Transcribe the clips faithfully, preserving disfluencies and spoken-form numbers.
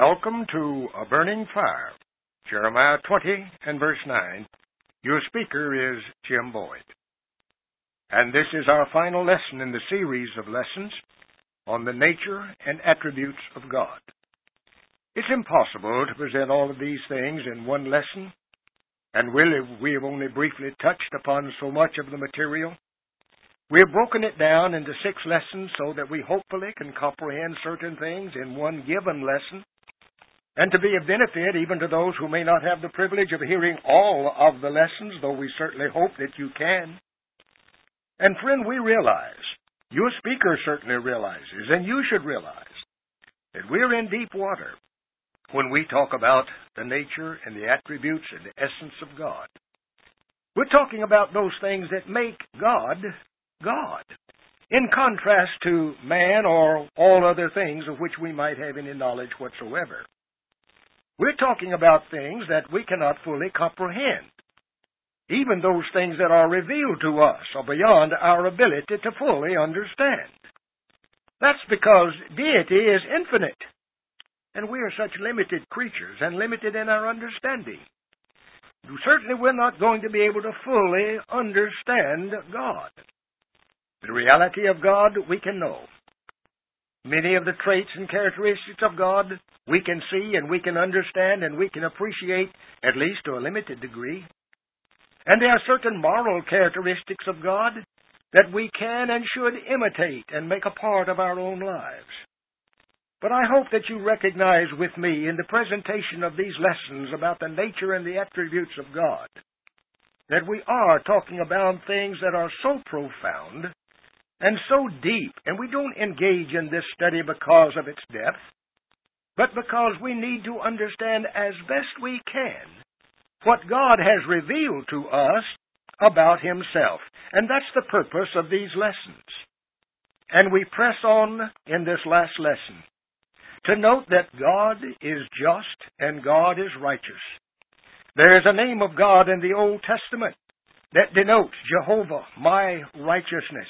Welcome to A Burning Fire, Jeremiah twenty and verse nine. Your speaker is Jim Boyd. And this is our final lesson in the series of lessons on the nature and attributes of God. It's impossible to present all of these things in one lesson, and really we have only briefly touched upon so much of the material. We have broken it down into six lessons so that we hopefully can comprehend certain things in one given lesson, and to be of benefit even to those who may not have the privilege of hearing all of the lessons, though we certainly hope that you can. And friend, we realize, your speaker certainly realizes, and you should realize, that we're in deep water when we talk about the nature and the attributes and the essence of God. We're talking about those things that make God, God, in contrast to man or all other things of which we might have any knowledge whatsoever. We're talking about things that we cannot fully comprehend. Even those things that are revealed to us are beyond our ability to fully understand. That's because deity is infinite, and we are such limited creatures and limited in our understanding. Certainly we're not going to be able to fully understand God. The reality of God we can know. Many of the traits and characteristics of God we can see and we can understand and we can appreciate, at least to a limited degree. And there are certain moral characteristics of God that we can and should imitate and make a part of our own lives. But I hope that you recognize with me in the presentation of these lessons about the nature and the attributes of God that we are talking about things that are so profound and so deep, and we don't engage in this study because of its depth, but because we need to understand as best we can what God has revealed to us about Himself. And that's the purpose of these lessons. And we press on in this last lesson to note that God is just and God is righteous. There is a name of God in the Old Testament that denotes Jehovah, my righteousness.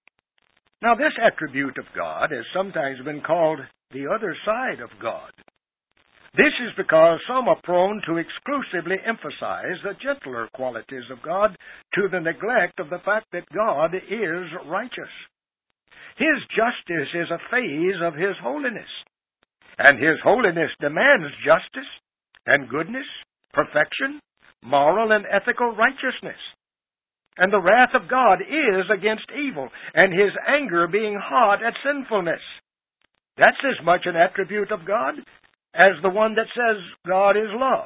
Now, this attribute of God has sometimes been called the other side of God. This is because some are prone to exclusively emphasize the gentler qualities of God to the neglect of the fact that God is righteous. His justice is a phase of His holiness, and His holiness demands justice and goodness, perfection, moral and ethical righteousness. And the wrath of God is against evil, and His anger being hot at sinfulness. That's as much an attribute of God as the one that says God is love.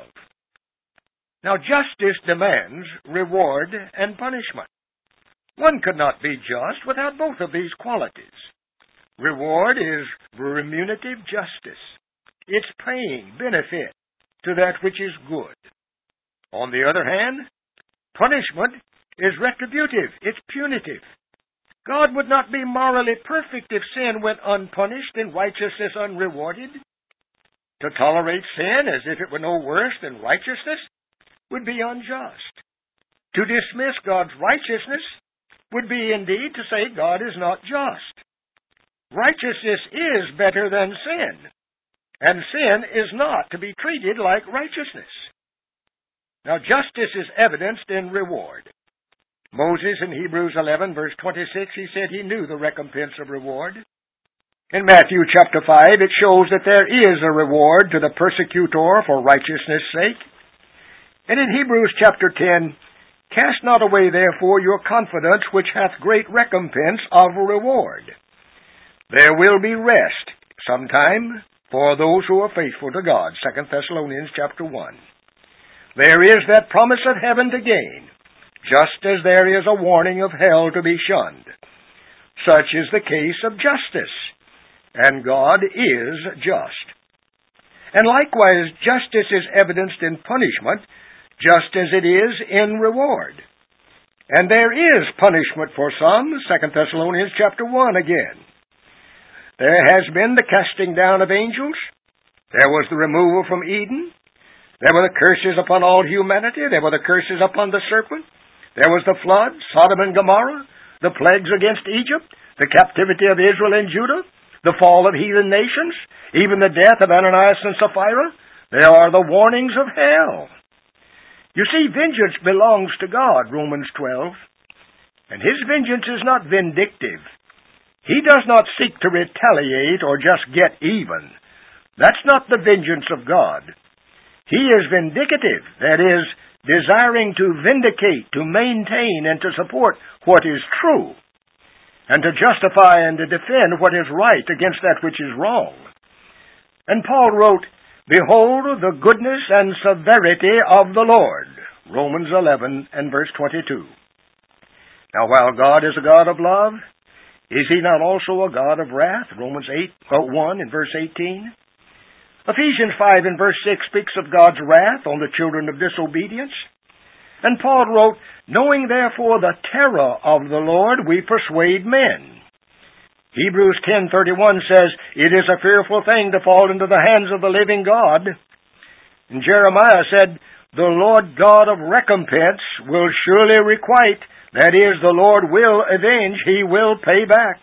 Now, justice demands reward and punishment. One could not be just without both of these qualities. Reward is remunerative justice. It's paying benefit to that which is good. On the other hand, punishment is retributive. It's punitive. God would not be morally perfect if sin went unpunished and righteousness unrewarded. To tolerate sin as if it were no worse than righteousness would be unjust. To dismiss God's righteousness would be indeed to say God is not just. Righteousness is better than sin, and sin is not to be treated like righteousness. Now, justice is evidenced in reward. Moses in Hebrews eleven, verse twenty-six, he said he knew the recompense of reward. In Matthew chapter five, it shows that there is a reward to the persecutor for righteousness' sake. And in Hebrews chapter ten, cast not away therefore your confidence, which hath great recompense of reward. There will be rest sometime for those who are faithful to God. Second Thessalonians chapter one. There is that promise of heaven to gain, just as there is a warning of hell to be shunned. Such is the case of justice, and God is just. And likewise, justice is evidenced in punishment, just as it is in reward. And there is punishment for some, Second Thessalonians chapter one again. There has been the casting down of angels. There was the removal from Eden. There were the curses upon all humanity. There were the curses upon the serpent. There was the flood, Sodom and Gomorrah, the plagues against Egypt, the captivity of Israel and Judah, the fall of heathen nations, even the death of Ananias and Sapphira. They are the warnings of hell. You see, vengeance belongs to God, Romans twelve. And His vengeance is not vindictive. He does not seek to retaliate or just get even. That's not the vengeance of God. He is vindicative, that is, desiring to vindicate, to maintain, and to support what is true, and to justify and to defend what is right against that which is wrong. And Paul wrote, "Behold the goodness and severity of the Lord," Romans eleven and verse twenty-two. Now, while God is a God of love, is He not also a God of wrath? Romans eight, one and verse eighteen. Ephesians five and verse six speaks of God's wrath on the children of disobedience. And Paul wrote, "Knowing therefore the terror of the Lord, we persuade men." Hebrews ten thirty-one says, "It is a fearful thing to fall into the hands of the living God." And Jeremiah said, "The Lord God of recompense will surely requite," that is, the Lord will avenge, He will pay back.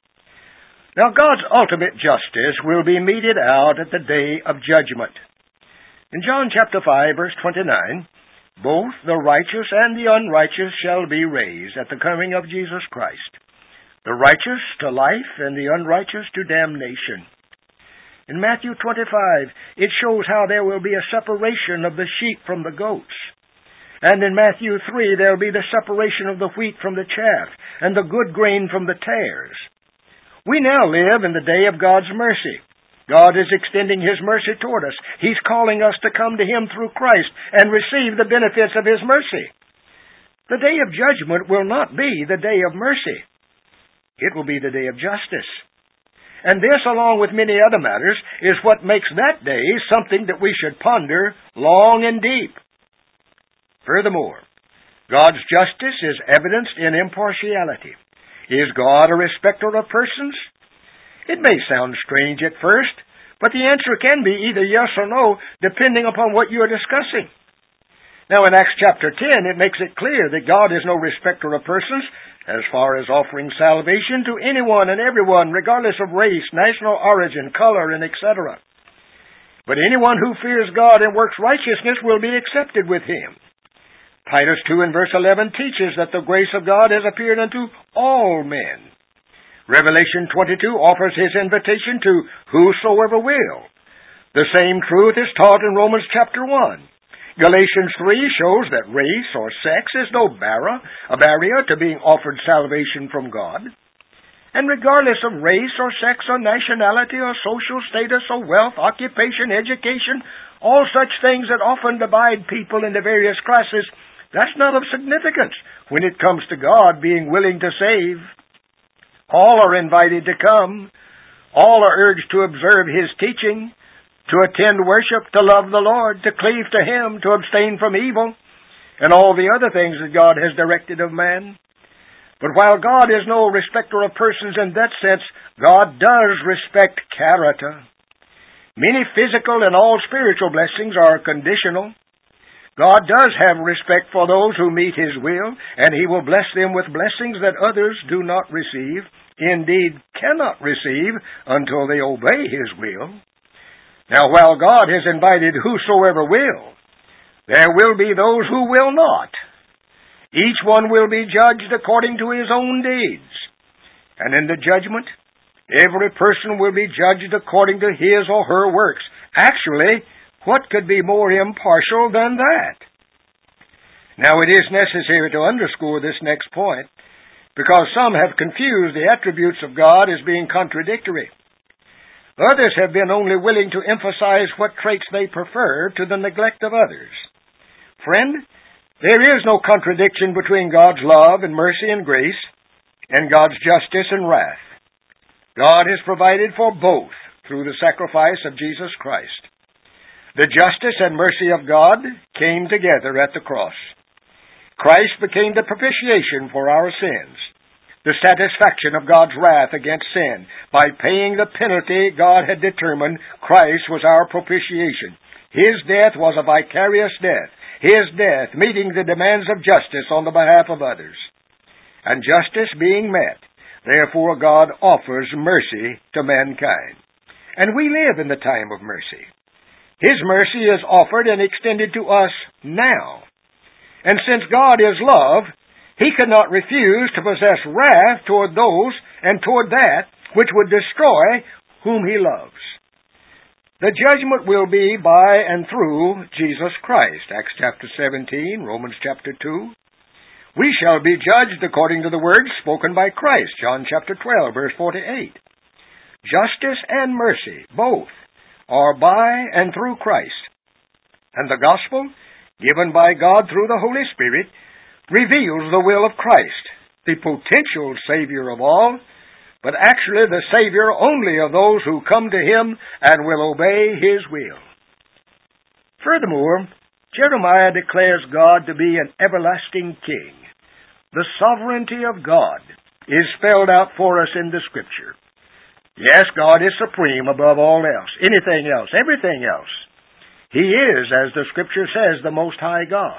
Now, God's ultimate justice will be meted out at the day of judgment. In John chapter five, verse twenty-nine, "Both the righteous and the unrighteous shall be raised at the coming of Jesus Christ. The righteous to life and the unrighteous to damnation." In Matthew twenty-five, it shows how there will be a separation of the sheep from the goats. And in Matthew three, there will be the separation of the wheat from the chaff, and the good grain from the tares. We now live in the day of God's mercy. God is extending His mercy toward us. He's calling us to come to Him through Christ and receive the benefits of His mercy. The day of judgment will not be the day of mercy. It will be the day of justice. And this, along with many other matters, is what makes that day something that we should ponder long and deep. Furthermore, God's justice is evidenced in impartiality. Is God a respecter of persons? It may sound strange at first, but the answer can be either yes or no, depending upon what you are discussing. Now, in Acts chapter ten, it makes it clear that God is no respecter of persons as far as offering salvation to anyone and everyone, regardless of race, national origin, color, and et cetera. But anyone who fears God and works righteousness will be accepted with Him. Titus two and verse eleven teaches that the grace of God has appeared unto all men. Revelation twenty-two offers His invitation to whosoever will. The same truth is taught in Romans chapter one. Galatians three shows that race or sex is no barrier, a barrier to being offered salvation from God. And regardless of race or sex or nationality or social status or wealth, occupation, education, all such things that often divide people into various classes, that's not of significance when it comes to God being willing to save. All are invited to come. All are urged to observe His teaching, to attend worship, to love the Lord, to cleave to Him, to abstain from evil, and all the other things that God has directed of man. But while God is no respecter of persons in that sense, God does respect character. Many physical and all spiritual blessings are conditional. God does have respect for those who meet His will, and He will bless them with blessings that others do not receive, indeed cannot receive, until they obey His will. Now, while God has invited whosoever will, there will be those who will not. Each one will be judged according to his own deeds. And in the judgment, every person will be judged according to his or her works. Actually, what could be more impartial than that? Now, it is necessary to underscore this next point, because some have confused the attributes of God as being contradictory. Others have been only willing to emphasize what traits they prefer to the neglect of others. Friend, there is no contradiction between God's love and mercy and grace and God's justice and wrath. God has provided for both through the sacrifice of Jesus Christ. The justice and mercy of God came together at the cross. Christ became the propitiation for our sins, the satisfaction of God's wrath against sin. By paying the penalty God had determined, Christ was our propitiation. His death was a vicarious death, His death meeting the demands of justice on the behalf of others. And justice being met, Therefore God offers mercy to mankind. And we live in the time of mercy. His mercy is offered and extended to us now. And since God is love, He could not refuse to possess wrath toward those and toward that which would destroy whom He loves. The judgment will be by and through Jesus Christ, Acts chapter seventeen, Romans chapter two. We shall be judged according to the words spoken by Christ, John chapter twelve, verse forty-eight. Justice and mercy, both, are by and through Christ. And the gospel, given by God through the Holy Spirit, reveals the will of Christ, the potential Savior of all, but actually the Savior only of those who come to Him and will obey His will. Furthermore, Jeremiah declares God to be an everlasting King. The sovereignty of God is spelled out for us in the Scripture. Yes, God is supreme above all else, anything else, everything else. He is, as the Scripture says, the Most High God.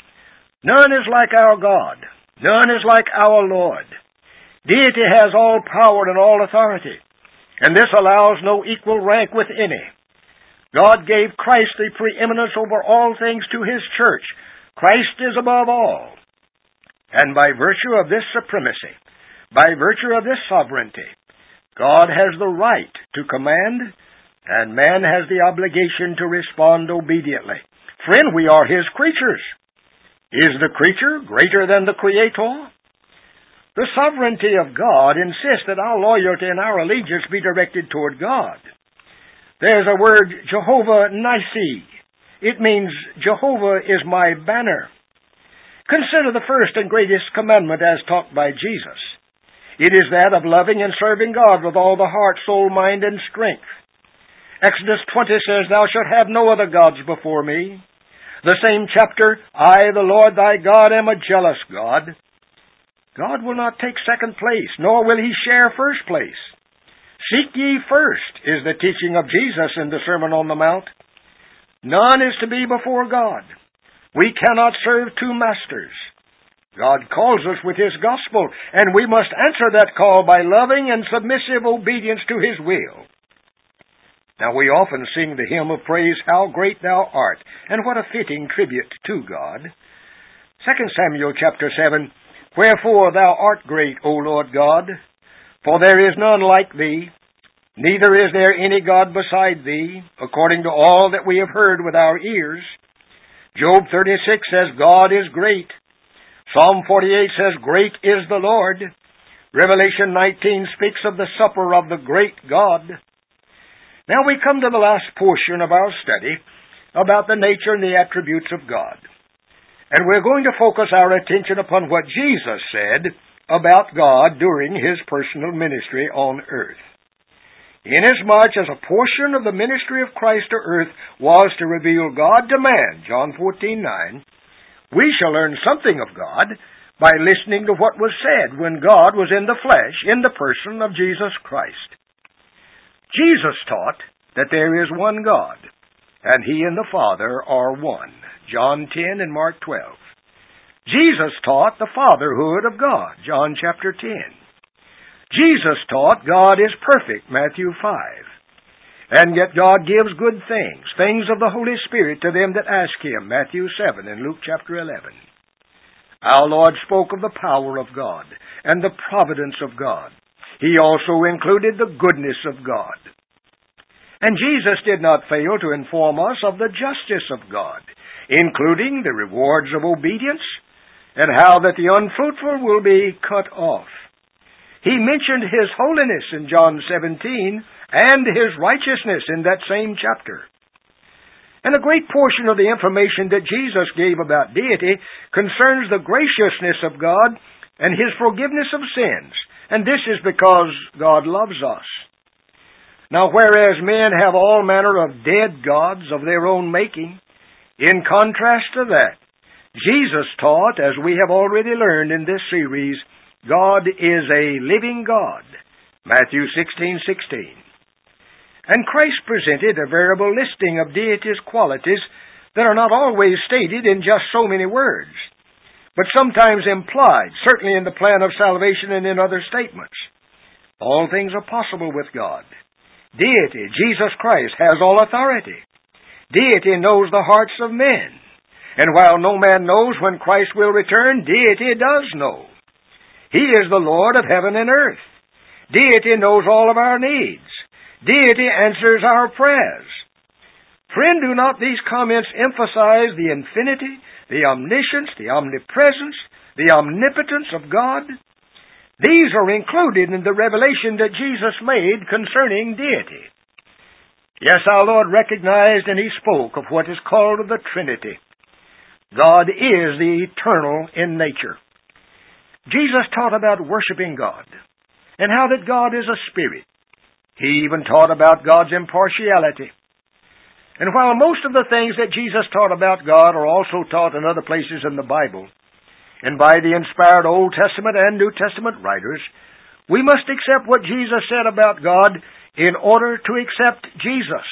None is like our God. None is like our Lord. Deity has all power and all authority, and this allows no equal rank with any. God gave Christ the preeminence over all things to His church. Christ is above all. And by virtue of this supremacy, by virtue of this sovereignty, God has the right to command, and man has the obligation to respond obediently. Friend, we are His creatures. Is the creature greater than the Creator? The sovereignty of God insists that our loyalty and our allegiance be directed toward God. There's a word, Jehovah Nissi. It means Jehovah is my banner. Consider the first and greatest commandment as taught by Jesus. It is that of loving and serving God with all the heart, soul, mind, and strength. Exodus twenty says, Thou shalt have no other gods before me. The same chapter, I, the Lord thy God, am a jealous God. God will not take second place, nor will He share first place. Seek ye first, is the teaching of Jesus in the Sermon on the Mount. None is to be before God. We cannot serve two masters. God calls us with His gospel, and we must answer that call by loving and submissive obedience to His will. Now we often sing the hymn of praise, How Great Thou Art, and what a fitting tribute to God. Second Samuel chapter seven, Wherefore Thou art great, O Lord God, for there is none like Thee, neither is there any God beside Thee, according to all that we have heard with our ears. Job thirty-six says, God is great. Psalm forty-eight says, Great is the Lord. Revelation nineteen speaks of the supper of the great God. Now we come to the last portion of our study about the nature and the attributes of God. And we're going to focus our attention upon what Jesus said about God during His personal ministry on earth. Inasmuch as a portion of the ministry of Christ to earth was to reveal God to man, John fourteen nine, we shall learn something of God by listening to what was said when God was in the flesh, in the person of Jesus Christ. Jesus taught that there is one God, and He and the Father are one, John ten and Mark twelve. Jesus taught the fatherhood of God, John chapter ten. Jesus taught God is perfect, Matthew five. And yet God gives good things, things of the Holy Spirit to them that ask Him, Matthew seven and Luke chapter eleven. Our Lord spoke of the power of God and the providence of God. He also included the goodness of God. And Jesus did not fail to inform us of the justice of God, including the rewards of obedience and how that the unfruitful will be cut off. He mentioned His holiness in John seventeen and His righteousness in that same chapter. And a great portion of the information that Jesus gave about deity concerns the graciousness of God and His forgiveness of sins. And this is because God loves us. Now, whereas men have all manner of dead gods of their own making, in contrast to that, Jesus taught, as we have already learned in this series, God is a living God, Matthew sixteen sixteen. And Christ presented a variable listing of deity's qualities that are not always stated in just so many words, but sometimes implied, certainly in the plan of salvation and in other statements. All things are possible with God. Deity, Jesus Christ, has all authority. Deity knows the hearts of men. And while no man knows when Christ will return, Deity does know. He is the Lord of heaven and earth. Deity knows all of our needs. Deity answers our prayers. Friend, do not these comments emphasize the infinity, the omniscience, the omnipresence, the omnipotence of God? These are included in the revelation that Jesus made concerning deity. Yes, our Lord recognized and He spoke of what is called the Trinity. God is the eternal in nature. Jesus taught about worshiping God and how that God is a spirit. He even taught about God's impartiality. And while most of the things that Jesus taught about God are also taught in other places in the Bible, and by the inspired Old Testament and New Testament writers, we must accept what Jesus said about God in order to accept Jesus.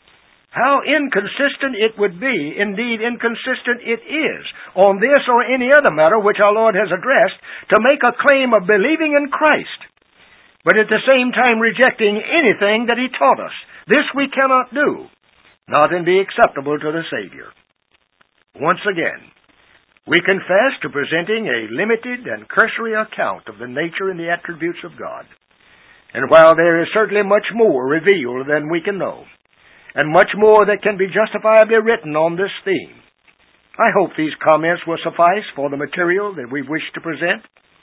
How inconsistent it would be, indeed inconsistent it is, on this or any other matter which our Lord has addressed, to make a claim of believing in Christ, but at the same time rejecting anything that He taught us. This we cannot do, not and be acceptable to the Savior. Once again, we confess to presenting a limited and cursory account of the nature and the attributes of God. And while there is certainly much more revealed than we can know, and much more that can be justifiably written on this theme, I hope these comments will suffice for the material that we wish to present.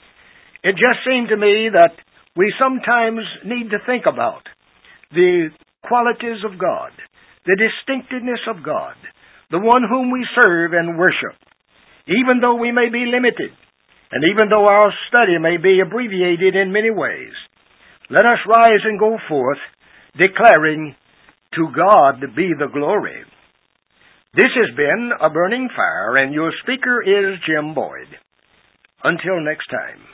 It just seemed to me that we sometimes need to think about the qualities of God, the distinctiveness of God, the one whom we serve and worship, even though we may be limited, and even though our study may be abbreviated in many ways. Let us rise and go forth, declaring, "To God be the glory." This has been A Burning Fire, and your speaker is Jim Boyd. Until next time.